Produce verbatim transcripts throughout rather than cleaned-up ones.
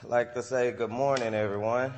I'd like to say good morning, everyone.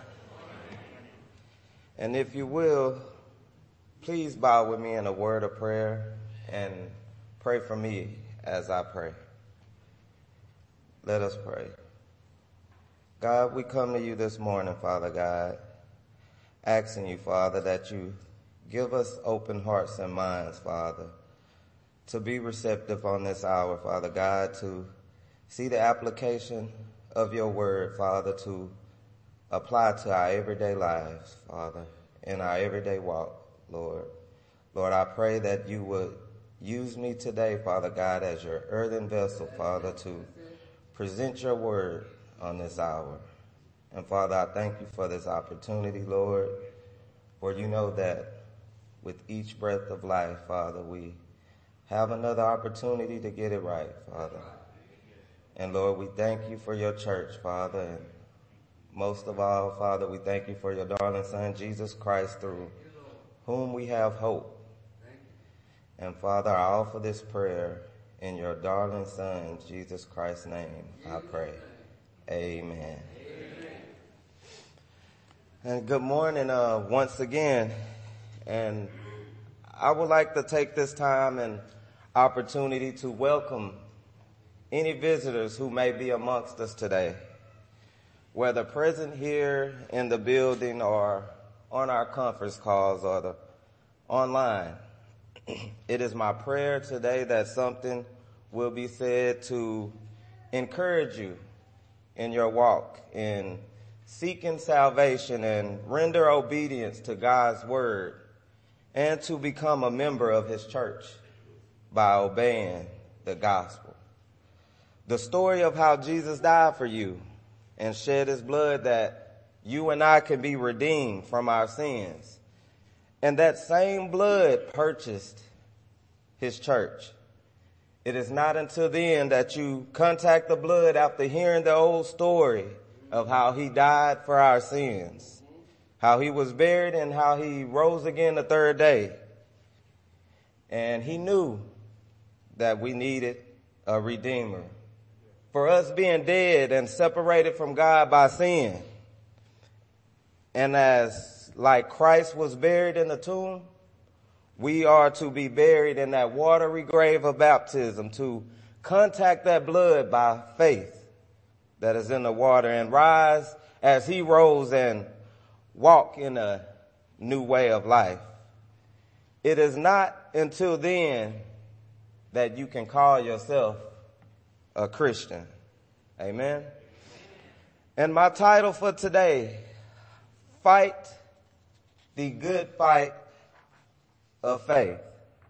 And if you will, please bow with me in a word of prayer and pray for me as I pray. Let us pray. God, we come to you this morning, Father God, asking you, Father, that you give us open hearts and minds, Father, to be receptive on this hour, Father God, to see the application of your word, Father, to apply to our everyday lives, Father, in our everyday walk, Lord. Lord, I pray that you would use me today, Father God, as your earthen vessel, Father, to present your word on this hour. And Father, I thank you for this opportunity, Lord, for you know that with each breath of life, Father, we have another opportunity to get it right, Father. And Lord, we thank you for your church, Father. And most of all, Father, we thank you for your darling Son, Jesus Christ, through whom we have hope. And Father, I offer this prayer in your darling Son, Jesus Christ's name, I pray. Amen. And good morning uh, once again. And I would like to take this time and opportunity to welcome any visitors who may be amongst us today, whether present here in the building or on our conference calls or the online. It is my prayer today that something will be said to encourage you in your walk in seeking salvation and render obedience to God's word and to become a member of his church by obeying the gospel. The story of how Jesus died for you and shed his blood that you and I can be redeemed from our sins. And that same blood purchased his church. It is not until then that you contact the blood after hearing the old story of how he died for our sins, how he was buried and how he rose again the third day. And he knew that we needed a redeemer. For us being dead and separated from God by sin. And as like Christ was buried in the tomb, we are to be buried in that watery grave of baptism, to contact that blood by faith that is in the water and rise as he rose and walk in a new way of life. It is not until then that you can call yourself a Christian. Amen. And my title for today, Fight the Good Fight of Faith.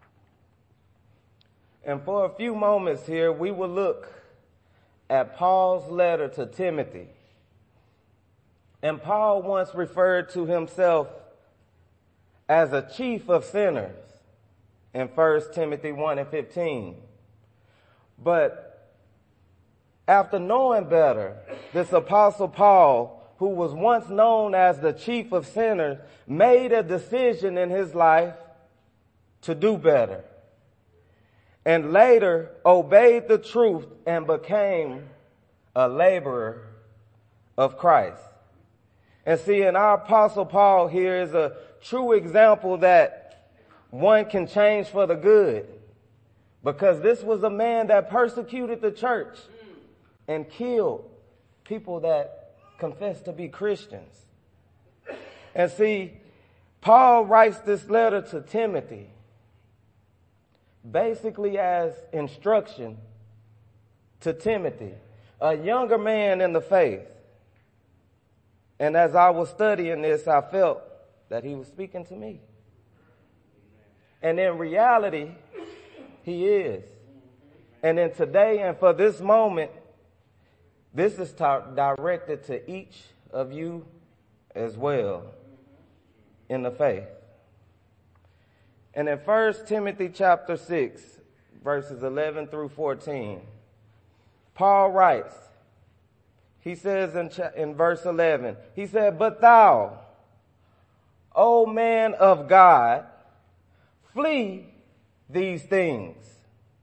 And for a few moments here, we will look at Paul's letter to Timothy. And Paul once referred to himself as a chief of sinners in First Timothy one and fifteen. But after knowing better, this apostle Paul, who was once known as the chief of sinners, made a decision in his life to do better. And later obeyed the truth and became a laborer of Christ. And see, in our apostle Paul here is a true example that one can change for the good. Because this was a man that persecuted the church and killed people that confessed to be Christians. And see, Paul writes this letter to Timothy basically as instruction to Timothy, a younger man in the faith. And as I was studying this, I felt that he was speaking to me. And in reality, he is. And in today and for this moment, this is ta- directed to each of you as well in the faith. And in First Timothy chapter six, verses eleven through fourteen, Paul writes, he says in, cha- in verse eleven, he said, "But thou, O man of God, flee these things."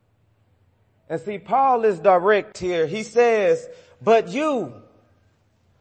And see, Paul is direct here. He says, but you,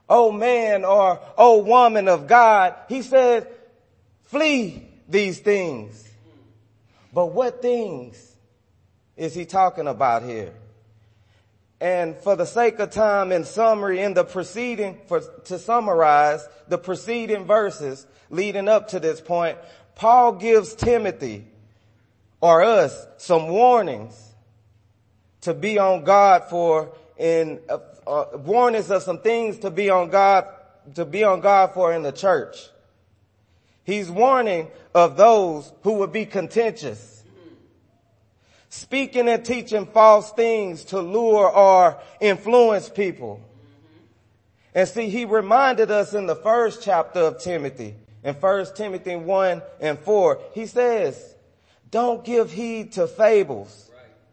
oh man or oh woman of God. He said, flee these things. But what things is he talking about here? And for the sake of time and summary in the preceding, for, to summarize the preceding verses leading up to this point, Paul gives Timothy or us some warnings to be on guard for in, uh, uh, warnings of some things to be on God, to be on guard for in the church. He's warning of those who would be contentious, speaking and teaching false things to lure or influence people. And see, he reminded us in the first chapter of Timothy, in First Timothy one and four, he says, don't give heed to fables,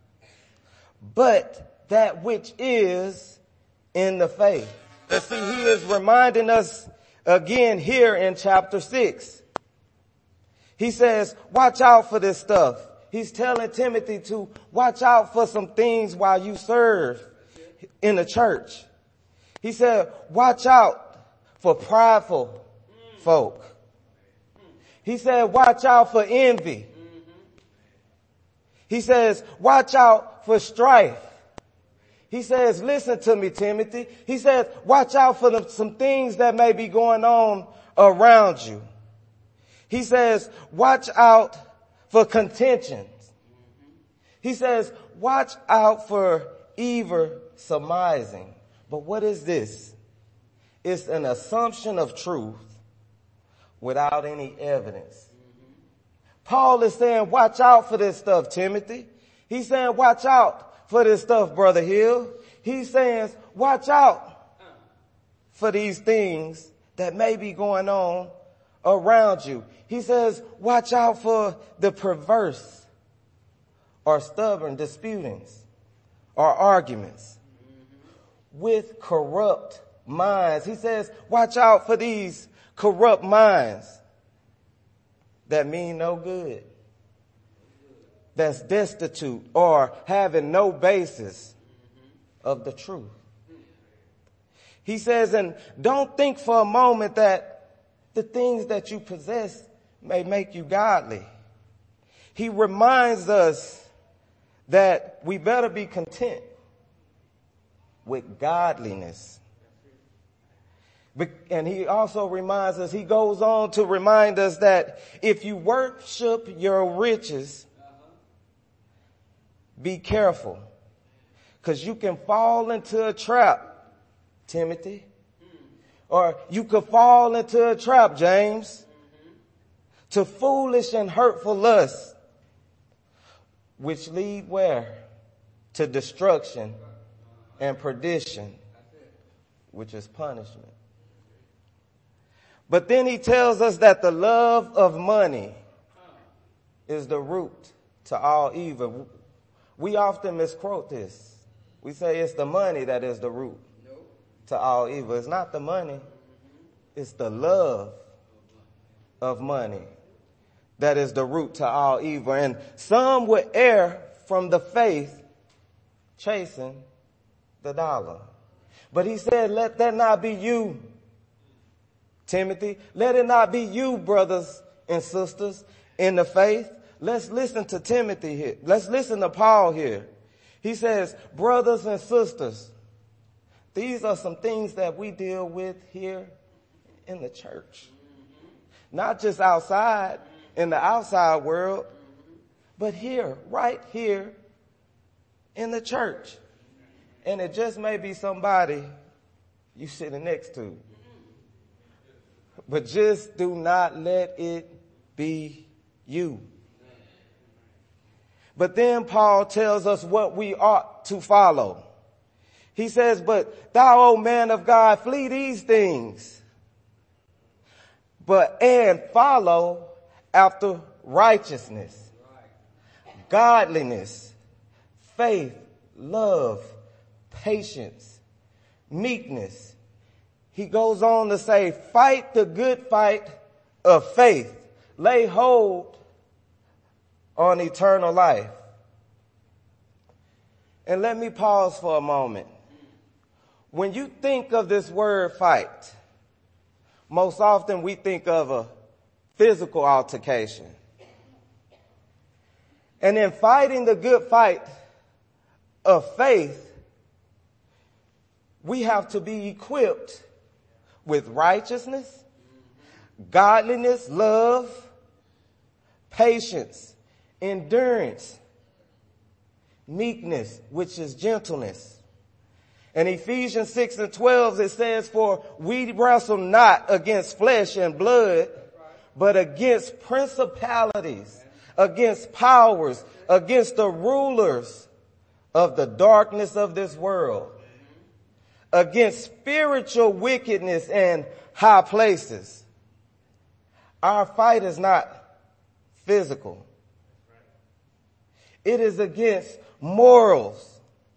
but that which is in the faith. And see, he is reminding us again here in chapter six. He says, watch out for this stuff. He's telling Timothy to watch out for some things while you serve in the church. He said, watch out for prideful folk. He said, watch out for envy. He says, watch out for strife. He says, listen to me, Timothy. He says, watch out for the, some things that may be going on around you. He says, watch out for contentions. He says, watch out for evil surmising. But what is this? It's an assumption of truth without any evidence. Paul is saying, watch out for this stuff, Timothy. He's saying, watch out for this stuff, Brother Hill. He's saying, watch out for these things that may be going on around you. He says, watch out for the perverse or stubborn disputings or arguments with corrupt minds. He says, watch out for these corrupt minds that mean no good, that's destitute or having no basis of the truth. He says, and don't think for a moment that the things that you possess may make you godly. He reminds us that we better be content with godliness. And he also reminds us, he goes on to remind us that if you worship your riches, be careful, because you can fall into a trap, Timothy. Or you could fall into a trap, James, to foolish and hurtful lusts, which lead where? To destruction and perdition, which is punishment. But then he tells us that the love of money is the root to all evil. We often misquote this. We say it's the money that is the root to all evil. It's not the money. It's the love of money that is the root to all evil. And some would err from the faith chasing the dollar. But he said, let that not be you, Timothy. Let it not be you, brothers and sisters in the faith. Let's listen to Timothy here. Let's listen to Paul here. He says, brothers and sisters, these are some things that we deal with here in the church. Not just outside, in the outside world, but here, right here in the church. And it just may be somebody you sitting next to. But just do not let it be you. But then Paul tells us what we ought to follow. He says, but thou, O man of God, flee these things, but and follow after righteousness, godliness, faith, love, patience, meekness. He goes on to say, fight the good fight of faith. Lay hold on eternal life. And let me pause for a moment. When you think of this word fight, most often we think of a physical altercation. And in fighting the good fight of faith, we have to be equipped with righteousness, godliness, love, patience, endurance, meekness, which is gentleness. In Ephesians six and twelve, it says, for we wrestle not against flesh and blood, but against principalities, against powers, against the rulers of the darkness of this world, against spiritual wickedness in high places. Our fight is not physical. It is against morals,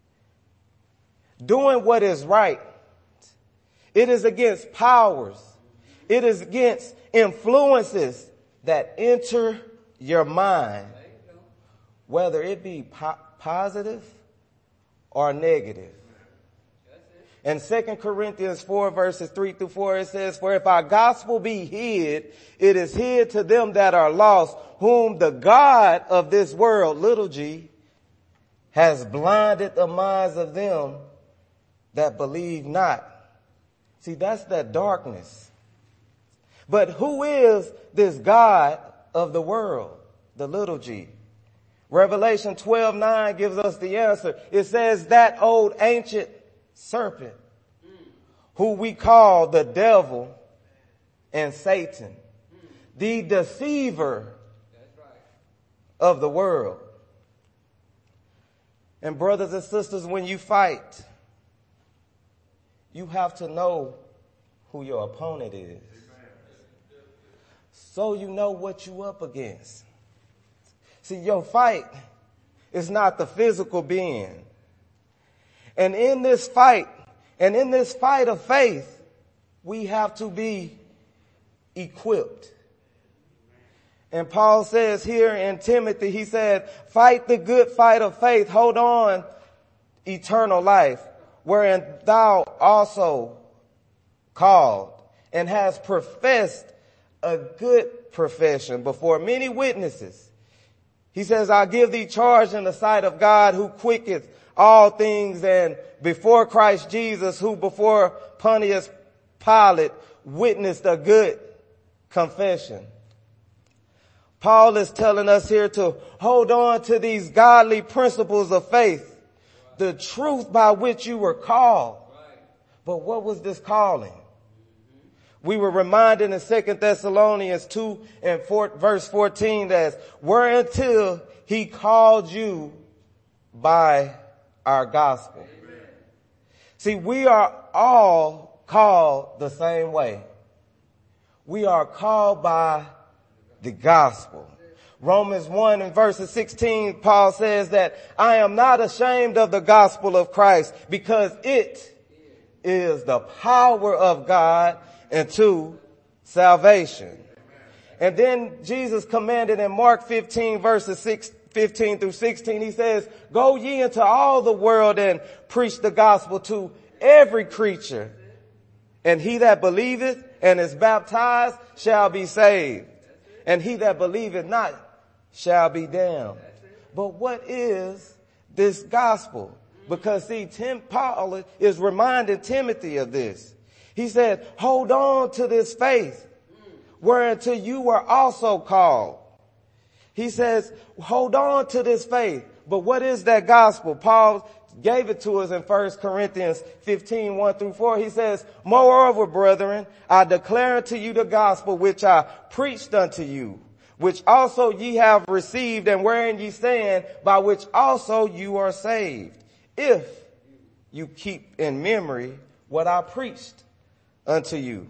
doing what is right. It is against powers. It is against influences that enter your mind, whether it be po- positive or negative. In Second Corinthians four verses three through four, it says, for if our gospel be hid, it is hid to them that are lost, whom the God of this world, little g, has blinded the minds of them that believe not. See, that's that darkness. But who is this God of the world, the little g? Revelation twelve nine gives us the answer. It says that old ancient serpent, who we call the devil and Satan, the deceiver of the world. And brothers and sisters, when you fight, you have to know who your opponent is, so you know what you up against. See, your fight is not the physical being. And in this fight, and in this fight of faith, we have to be equipped. And Paul says here in Timothy, he said, fight the good fight of faith, hold on eternal life, wherein thou also called and hast professed a good profession before many witnesses. He says, I give thee charge in the sight of God, who quicketh all things, and before Christ Jesus, who before Pontius Pilate witnessed a good confession. Paul is telling us here to hold on to these godly principles of faith, the truth by which you were called. But what was this calling? We were reminded in Second Thessalonians two and four, verse fourteen that whereuntil he called you by our gospel. Amen. See, we are all called the same way. We are called by the gospel. Romans one and verses sixteen, Paul says that I am not ashamed of the gospel of Christ, because it is the power of God unto salvation. And then Jesus commanded in Mark fifteen verses six, fifteen through sixteen, he says, go ye into all the world and preach the gospel to every creature. And he that believeth and is baptized shall be saved, and he that believeth not shall be damned. But what is this gospel? Because see, Tim, Paul is reminding Timothy of this. He said, hold on to this faith, whereunto you were also called. He says, hold on to this faith. But what is that gospel? Paul gave it to us in First Corinthians fifteen, one through four. He says, moreover, brethren, I declare unto you the gospel which I preached unto you, which also ye have received, and wherein ye stand, by which also you are saved, if you keep in memory what I preached unto you.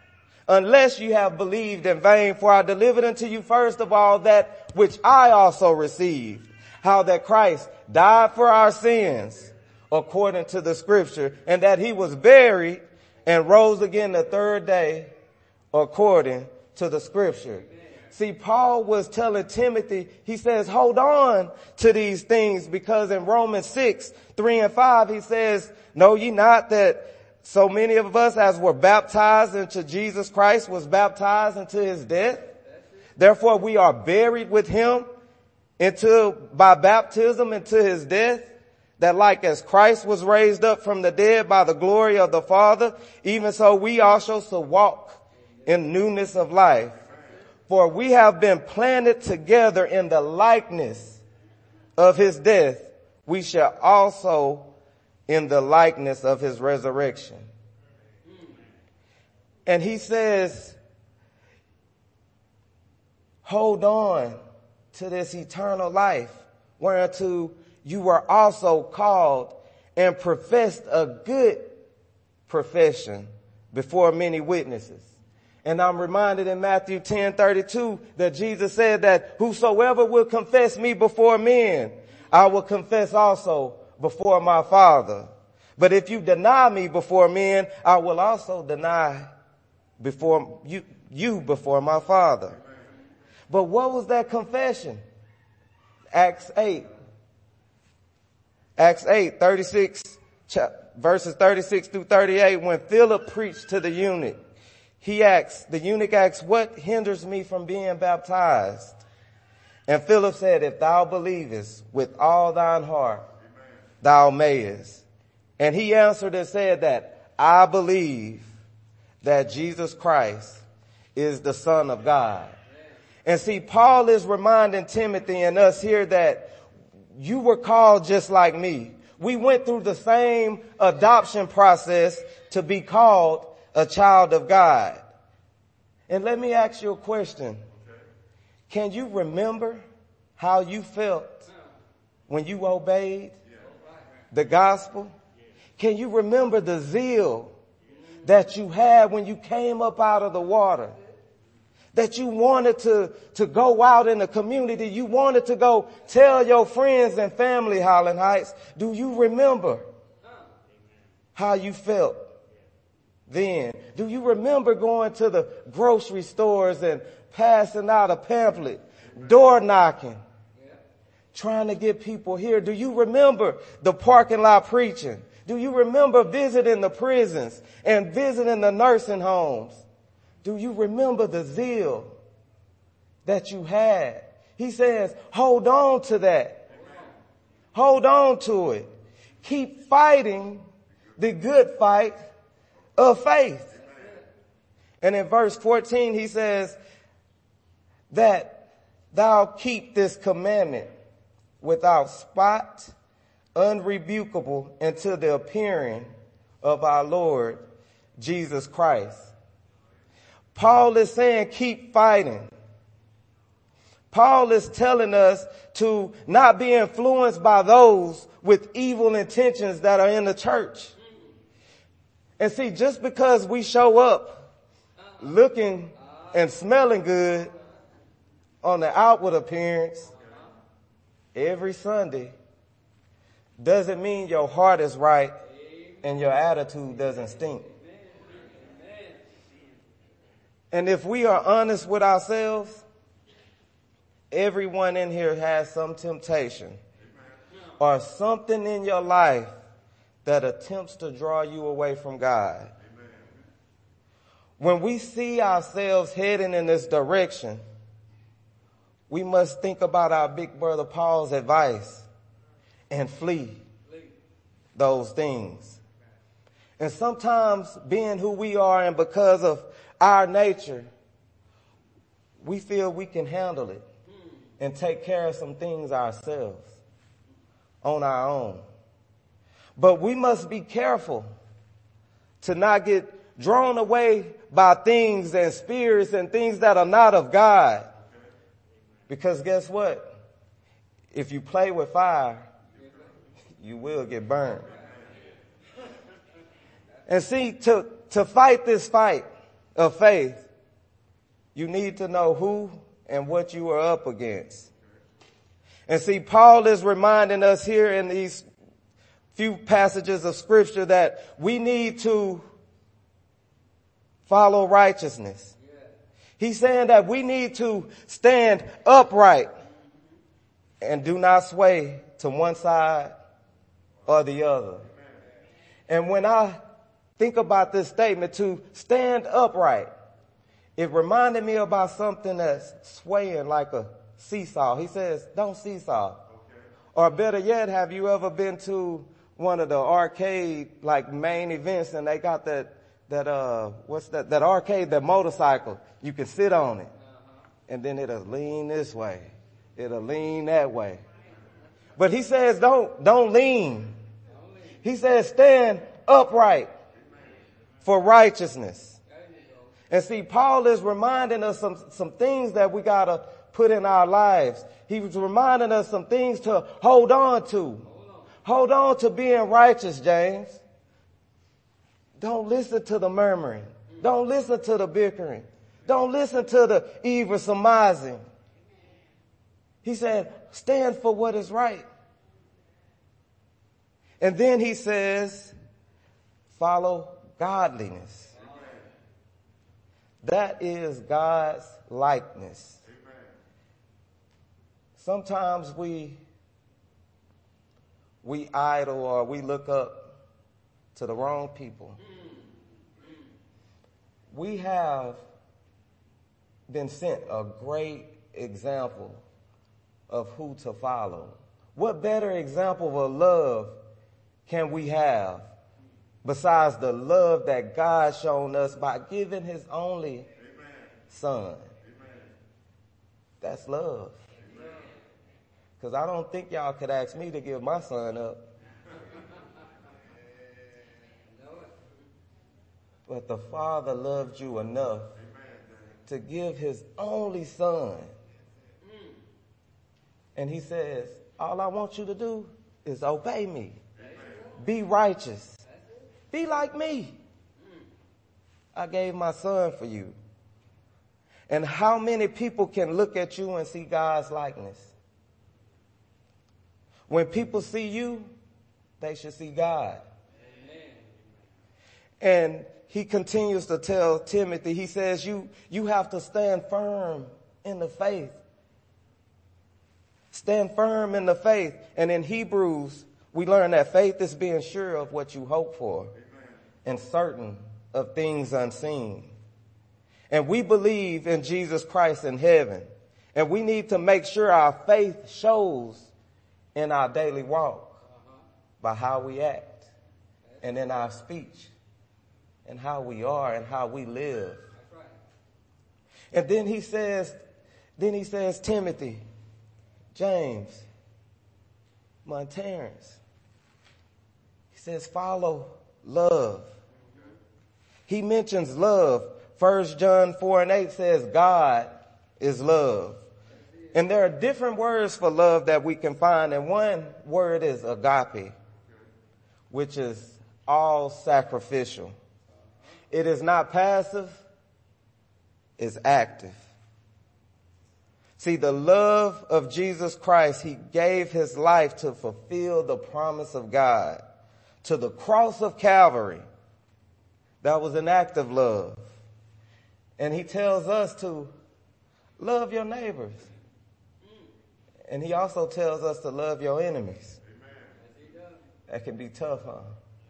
Unless you have believed in vain, for I delivered unto you first of all that which I also received, how that Christ died for our sins according to the scripture, and that he was buried and rose again the third day according to the scripture. See, Paul was telling Timothy, he says, hold on to these things, because in Romans six, three and five, he says, know ye not that so many of us as were baptized into Jesus Christ was baptized into his death? Therefore we are buried with him into, by baptism into his death, that like as Christ was raised up from the dead by the glory of the Father, even so we also shall walk in newness of life. For we have been planted together in the likeness of his death. We shall also in the likeness of his resurrection. And he says, hold on to this eternal life, whereunto you were also called and professed a good profession before many witnesses. And I'm reminded in Matthew ten thirty-two that Jesus said that whosoever will confess me before men, I will confess also before my Father. But if you deny me before men, I will also deny before you, you before my Father. But what was that confession? Acts eight. Acts eight, thirty-six, verses thirty-six through thirty-eight, when Philip preached to the eunuch, he asked, the eunuch asked, what hinders me from being baptized? And Philip said, if thou believest with all thine heart, thou mayest. And he answered and said that, I believe that Jesus Christ is the Son of God. And see, Paul is reminding Timothy and us here that you were called just like me. We went through the same adoption process to be called a child of God. And let me ask you a question. Can you remember how you felt when you obeyed the gospel? Can you remember the zeal that you had when you came up out of the water? That you wanted to, to go out in the community. You wanted to go tell your friends and family, Highland Heights. Do you remember how you felt then? Do you remember going to the grocery stores and passing out a pamphlet, door knocking, trying to get people here? Do you remember the parking lot preaching? Do you remember visiting the prisons and visiting the nursing homes? Do you remember the zeal that you had? He says, hold on to that. Hold on to it. Keep fighting the good fight of faith. And in verse fourteen, he says that thou keep this commandment without spot, unrebukable, until the appearing of our Lord Jesus Christ. Paul is saying keep fighting. Paul is telling us to not be influenced by those with evil intentions that are in the church. And see, just because we show up looking and smelling good on the outward appearance every Sunday doesn't mean your heart is right and your attitude doesn't stink. And if we are honest with ourselves, everyone in here has some temptation or something in your life that attempts to draw you away from God. When we see ourselves heading in this direction, we must think about our big brother Paul's advice and flee those things. And sometimes being who we are and because of our nature, we feel we can handle it and take care of some things ourselves on our own. But we must be careful to not get drawn away by things and spirits and things that are not of God. Because guess what? If you play with fire, you will get burned. And see, to, to fight this fight of faith, you need to know who and what you are up against. And see, Paul is reminding us here in these few passages of scripture that we need to follow righteousness. He's saying that we need to stand upright and do not sway to one side or the other. And when I think about this statement, to stand upright, it reminded me about something that's swaying like a seesaw. He says, don't seesaw. Okay. Or better yet, have you ever been to one of the arcade, like, main events, and they got that, that, uh, what's that, that arcade, that motorcycle, you can sit on it. Uh-huh. And then it'll lean this way. It'll lean that way. But he says, don't, don't lean. He says, stand upright for righteousness. And see, Paul is reminding us some, some things that we gotta put in our lives. He was reminding us some things to hold on to. Hold on to being righteous, James. Don't listen to the murmuring. Don't listen to the bickering. Don't listen to the evil surmising. He said, stand for what is right. And then he says, follow godliness. That is God's likeness. Sometimes we, we idle or we look up to the wrong people. We have been sent a great example of who to follow. What better example of love can we have besides the love that God shown us by giving his only Amen. Son? Amen. That's love. Because I don't think y'all could ask me to give my son up. But the Father loved you enough to give his only son. And he says, all I want you to do is obey me. Be righteous. Be like me. I gave my son for you. And how many people can look at you and see God's likeness? When people see you, they should see God. Amen. And he continues to tell Timothy, he says, you, you have to stand firm in the faith. Stand firm in the faith. And in Hebrews, we learn that faith is being sure of what you hope for. Amen. And certain of things unseen. And we believe in Jesus Christ in heaven. And we need to make sure our faith shows in our daily walk, uh-huh. by how we act, and in our speech, and how we are and how we live. That's right. And then he says, then he says, Timothy, James, Monterrance. He says, follow love. Mm-hmm. He mentions love. First John four and eight says, God is love. And there are different words for love that we can find. And one word is agape, which is all sacrificial. It is not passive, it's active. See, the love of Jesus Christ, he gave his life to fulfill the promise of God. To the cross of Calvary, that was an act of love. And he tells us to love your neighbors. And he also tells us to love your enemies. Amen. That can be tough, huh?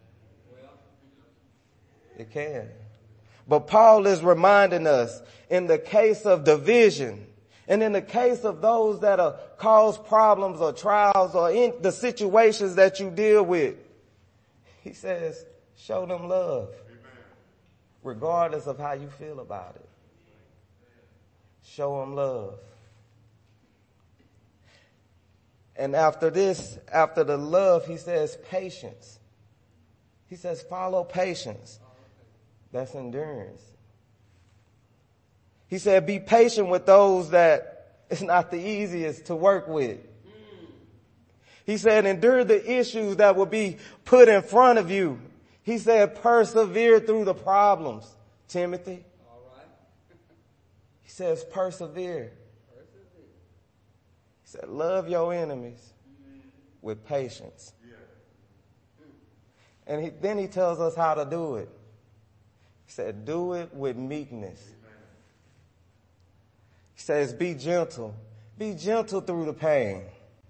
It can. But Paul is reminding us, in the case of division, and in the case of those that are cause problems or trials or in the situations that you deal with, he says, show them love. Amen. Regardless of how you feel about it. Show them love. And after this, after the love, he says patience. He says follow patience. That's endurance. He said be patient with those that it's not the easiest to work with. He said endure the issues that will be put in front of you. He said persevere through the problems, Timothy. All right. He says persevere. He said, love your enemies with patience. And he, then he tells us how to do it. He said, do it with meekness. He says, be gentle. Be gentle through the pain.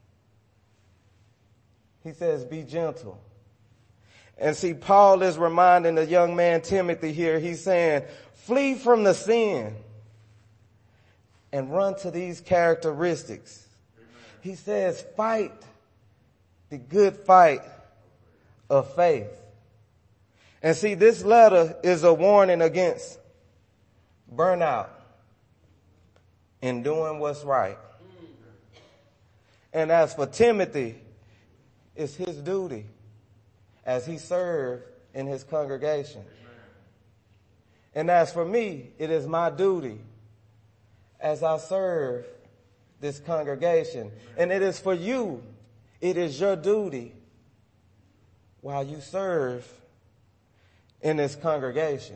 He says, be gentle. And see, Paul is reminding the young man Timothy here, he's saying, flee from the sin and run to these characteristics. Amen. He says, fight the good fight of faith. And see, this letter is a warning against burnout in doing what's right. And as for Timothy, it's his duty as he served in his congregation. And as for me, it is my duty as I serve this congregation. And it is for you, it is your duty while you serve in this congregation.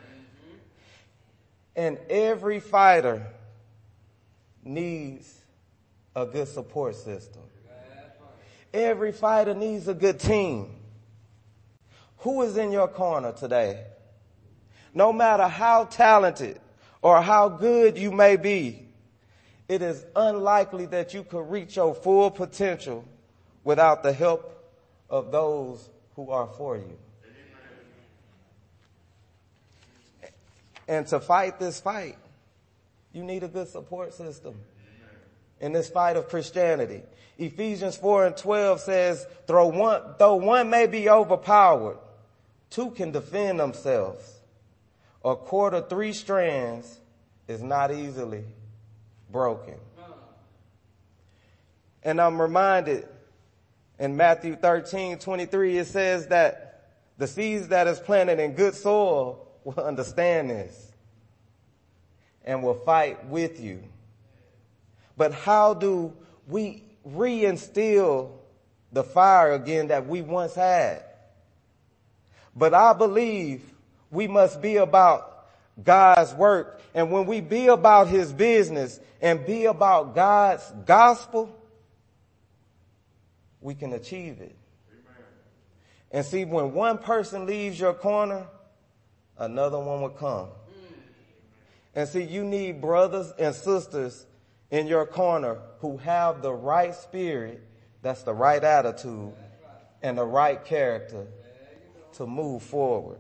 And every fighter needs a good support system. Every fighter needs a good team. Who is in your corner today? No matter how talented or how good you may be, it is unlikely that you could reach your full potential without the help of those who are for you. And to fight this fight, you need a good support system in this fight of Christianity. Ephesians four and twelve says, though one, though one may be overpowered, two can defend themselves. A cord of three strands is not easily broken. And I'm reminded in Matthew thirteen twenty-three, it says that the seeds that is planted in good soil will understand this and will fight with you. But how do we reinstill the fire again that we once had? But I believe we must be about God's work. And when we be about his business and be about God's gospel, we can achieve it. Amen. And see, when one person leaves your corner, another one will come. And see, you need brothers and sisters in your corner who have the right spirit, that's the right attitude, and the right character to move forward.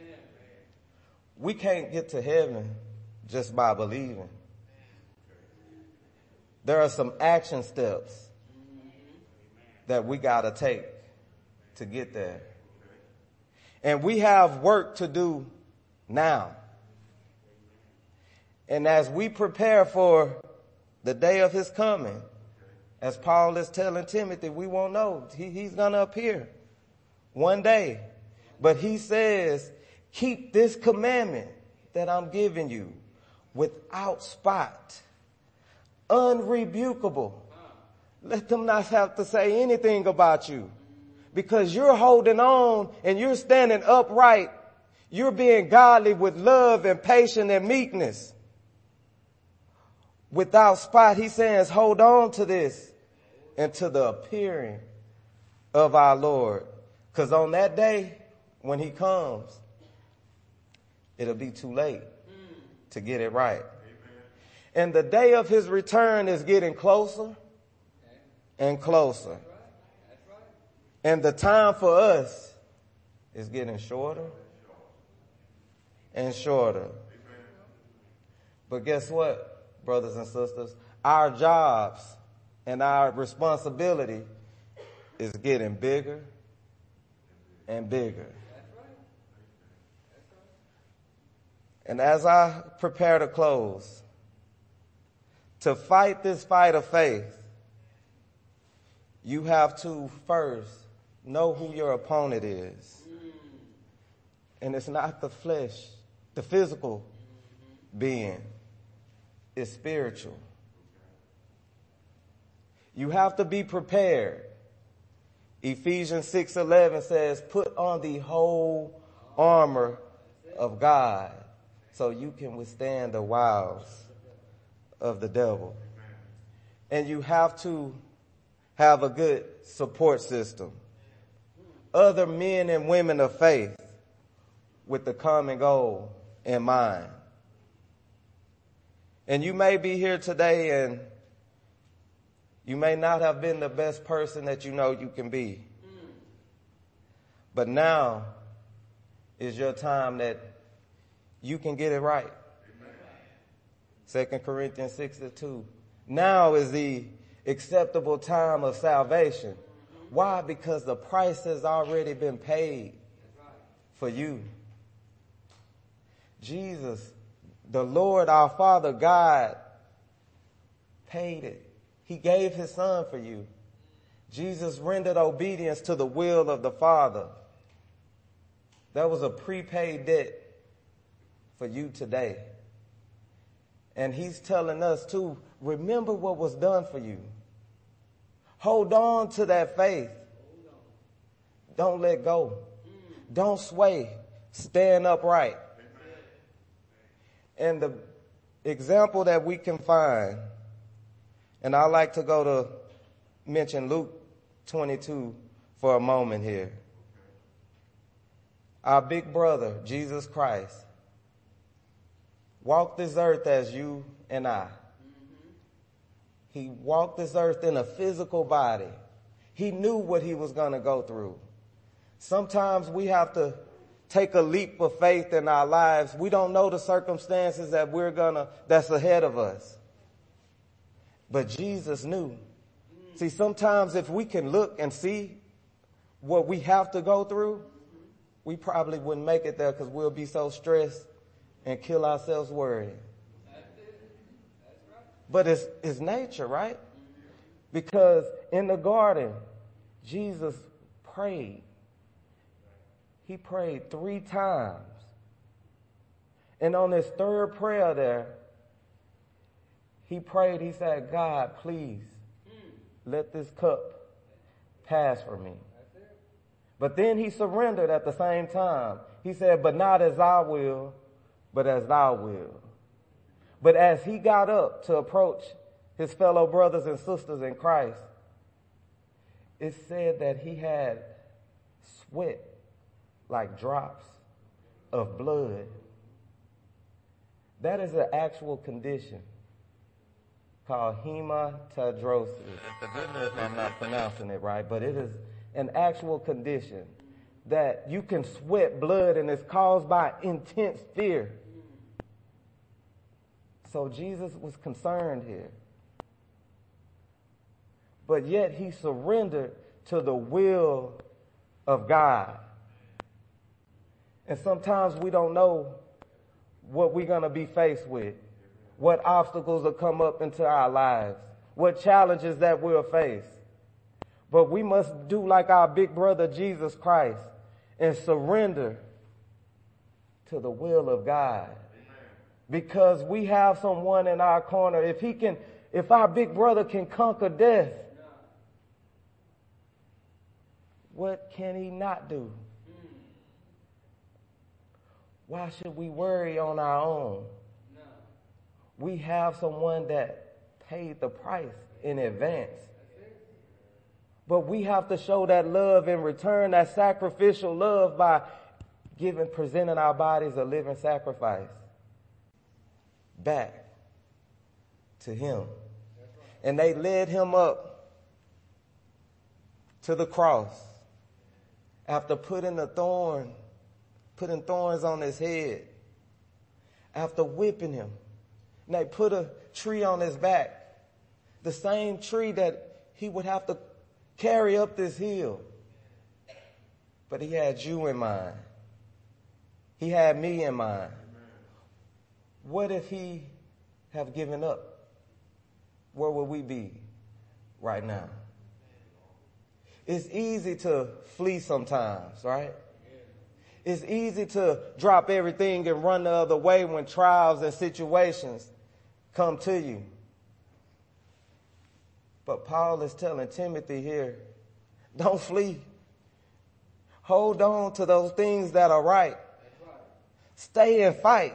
We can't get to heaven just by believing. There are some action steps that we gotta take to get there. And we have work to do now. And as we prepare for the day of his coming, as Paul is telling Timothy, we won't know. He, he's going to appear one day. But he says, keep this commandment that I'm giving you without spot, unrebukable. Let them not have to say anything about you because you're holding on and you're standing upright. You're being godly with love and patience and meekness. Without spot, he says, hold on to this until the appearing of our Lord. Because on that day, when he comes, it'll be too late to get it right. And the day of his return is getting closer and closer. And the time for us is getting shorter and shorter. But guess what? Brothers and sisters, our jobs and our responsibility is getting bigger and bigger. And as I prepare to close, to fight this fight of faith, you have to first know who your opponent is. And it's not the flesh, the physical being. It's spiritual. You have to be prepared. Ephesians six eleven says, put on the whole armor of God so you can withstand the wiles of the devil. And you have to have a good support system. Other men and women of faith with the common goal in mind. And you may be here today and you may not have been the best person that you know you can be. But now is your time that you can get it right. Second Corinthians six and two. Now is the acceptable time of salvation. Why? Because the price has already been paid for you. Jesus, the Lord, our Father, God, paid it. He gave his son for you. Jesus rendered obedience to the will of the Father. That was a prepaid debt for you today. And he's telling us to remember what was done for you. Hold on to that faith. Don't let go. Don't sway. Stand upright. And the example that we can find, and I like to go to mention Luke twenty-two for a moment here. Our big brother, Jesus Christ, walked this earth as you and I. He walked this earth in a physical body. He knew what he was going to go through. Sometimes we have to take a leap of faith in our lives. We don't know the circumstances that we're gonna, that's ahead of us. But Jesus knew. See, sometimes if we can look and see what we have to go through, we probably wouldn't make it there because we'll be so stressed and kill ourselves worrying. But it's, it's nature, right? Because in the garden, Jesus prayed. He prayed three times. And on his third prayer there, he prayed, he said, God, please let this cup pass from me. But then he surrendered at the same time. He said, but not as I will, but as thou wilt. But as he got up to approach his fellow brothers and sisters in Christ, it said that he had sweat like drops of blood. That is an actual condition called hematidrosis. Forgive me if I'm not pronouncing it right, but it is an actual condition that you can sweat blood and it's caused by intense fear. So Jesus was concerned here. But yet he surrendered to the will of God. And sometimes we don't know what we're going to be faced with, what obstacles will come up into our lives, what challenges that we'll face. But we must do like our big brother Jesus Christ and surrender to the will of God. Because we have someone in our corner. If he can, if our big brother can conquer death, what can he not do? Why should we worry on our own? We have someone that paid the price in advance. But we have to show that love in return, that sacrificial love, by giving, presenting our bodies a living sacrifice back to him. And they led him up to the cross after putting a thorn, putting thorns on his head, after whipping him. And they put a tree on his back, the same tree that he would have to carry up this hill. But he had you in mind. He had me in mind. What if he have given up? Where would we be right now? It's easy to flee sometimes, right? It's easy to drop everything and run the other way when trials and situations come to you. But Paul is telling Timothy here, don't flee. Hold on to those things that are right. Stay and fight.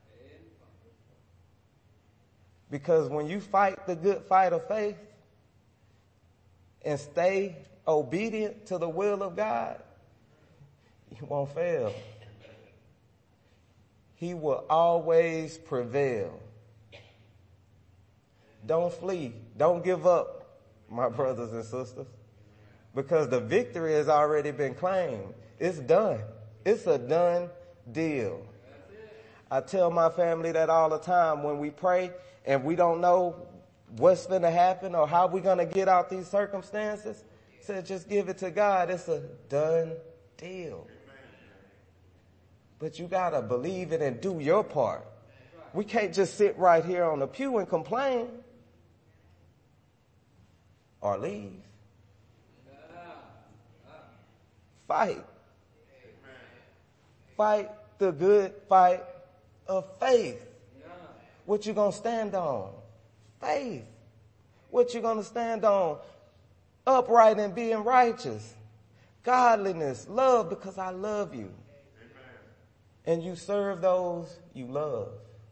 Because when you fight the good fight of faith and stay obedient to the will of God, you won't fail. He will always prevail. Don't flee. Don't give up, my brothers and sisters, because the victory has already been claimed. It's done. It's a done deal. I tell my family that all the time when we pray and we don't know what's going to happen or how we're going to get out these circumstances. Say, just give it to God. It's a done deal. But you got to believe it and do your part. We can't just sit right here on the pew and complain or leave. Fight. Fight the good fight of faith. What you gonna stand on? Faith. What you gonna stand on? Upright and being righteous. Godliness. Love, because I love you. And you serve those you love.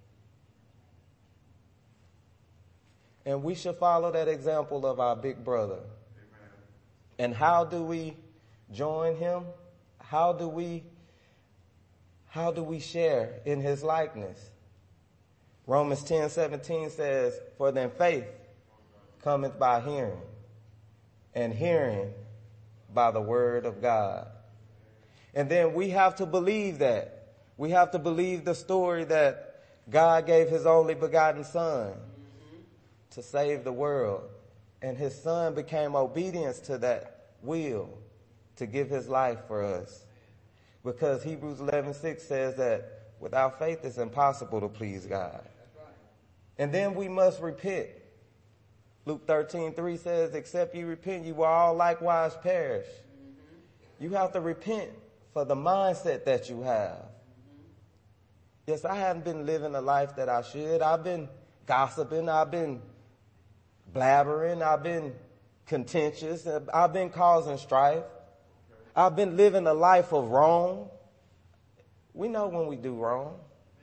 And we should follow that example of our big brother. And how do we join him? How do we How do we share in his likeness? Romans ten seventeen says, for then faith cometh by hearing, and hearing by the word of God. And then we have to believe that. We have to believe the story that God gave his only begotten son to save the world. And his son became obedience to that will to give his life for us. Because Hebrews eleven six says that without faith it's impossible to please God. And then we must repent. Luke thirteen three says, except you repent, you will all likewise perish. You have to repent for the mindset that you have. Yes, I haven't been living the life that I should. I've been gossiping. I've been blabbering. I've been contentious. I've been causing strife. I've been living a life of wrong. We know when we do wrong.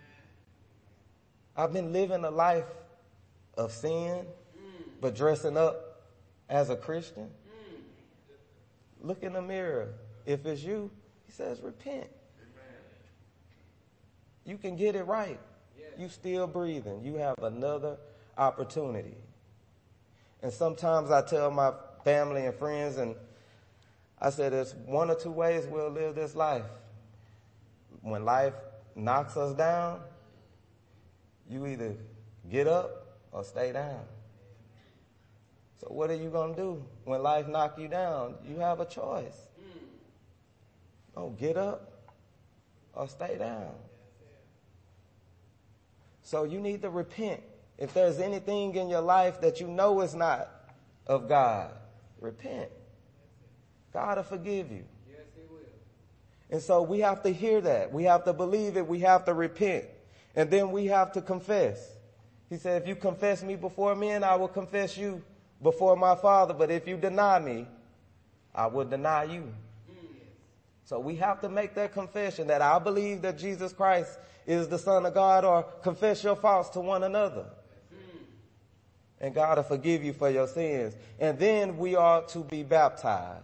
I've been living a life of sin, but dressing up as a Christian. Look in the mirror. If it's you, he says, repent. You can get it right. You still breathing. You have another opportunity. And sometimes I tell my family and friends, and I said, there's one or two ways we'll live this life. When life knocks us down, you either get up or stay down. So what are you going to do when life knocks you down? You have a choice. Oh, get up or stay down. So you need to repent. If there's anything in your life that you know is not of God, repent. God will forgive you. Yes, he will. And so we have to hear that. We have to believe it. We have to repent. And then we have to confess. He said, if you confess me before men, I will confess you before my Father. But if you deny me, I will deny you. Mm. So we have to make that confession that I believe that Jesus Christ is the Son of God, or confess your faults to one another. Mm. And God will forgive you for your sins. And then we are to be baptized.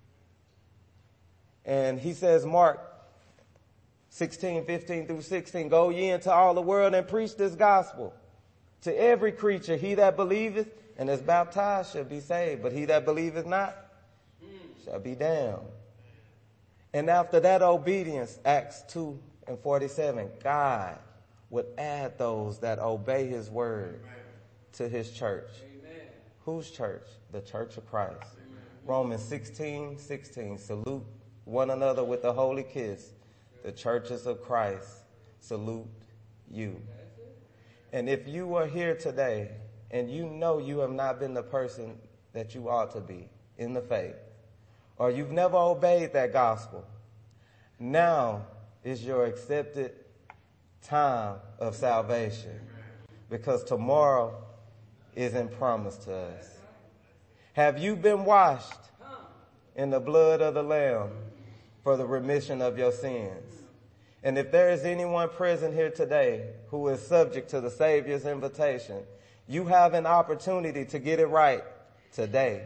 And he says, Mark sixteen, fifteen through sixteen, go ye into all the world and preach this gospel to every creature. He that believeth and is baptized shall be saved, but he that believeth not shall be damned. And after that obedience, Acts two and forty-seven, God would add those that obey his word to his church. Amen. Whose church? The church of Christ. Amen. Romans sixteen, sixteen, salute one another with a holy kiss. The churches of Christ salute you. And if you are here today and you know you have not been the person that you ought to be in the faith, or you've never obeyed that gospel, now is your accepted time of salvation, because tomorrow isn't promised to us. Have you been washed in the blood of the Lamb for the remission of your sins? And if there is anyone present here today who is subject to the Savior's invitation, you have an opportunity to get it right today.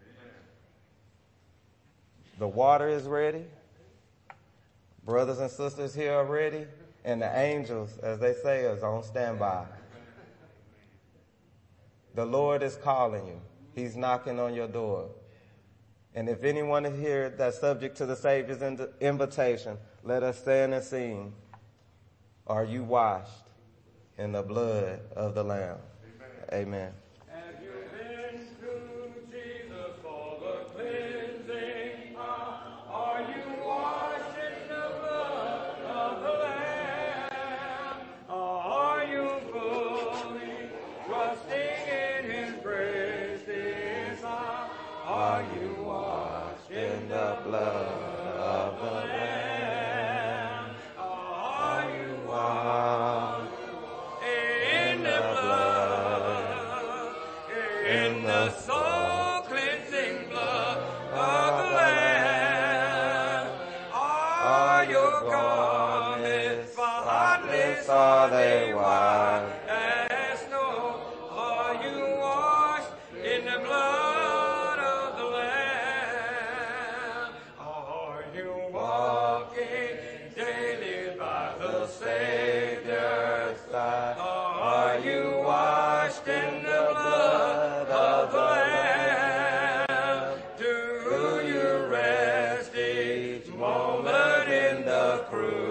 The water is ready. Brothers and sisters here are ready. And the angels, as they say, is on standby. The Lord is calling you. He's knocking on your door. And if anyone is here that's subject to the Savior's invitation, let us stand and sing, "Are you washed in the blood of the Lamb?" Amen. Amen. Have you been to Jesus for the cleansing? Are you washed in the blood of the Lamb? Are you fully trusting in His grace this hour? Are you washed in the blood of the Lamb? Are you washed in the blood, in the soul-cleansing blood of the Lamb? Are your garments spotless? Are they white as snow? Are you washed in the blood of the Lamb? Are you walking daily by the Savior's side? Are you washed in the blood of the Lamb? Do you rest each moment in the crucifixion?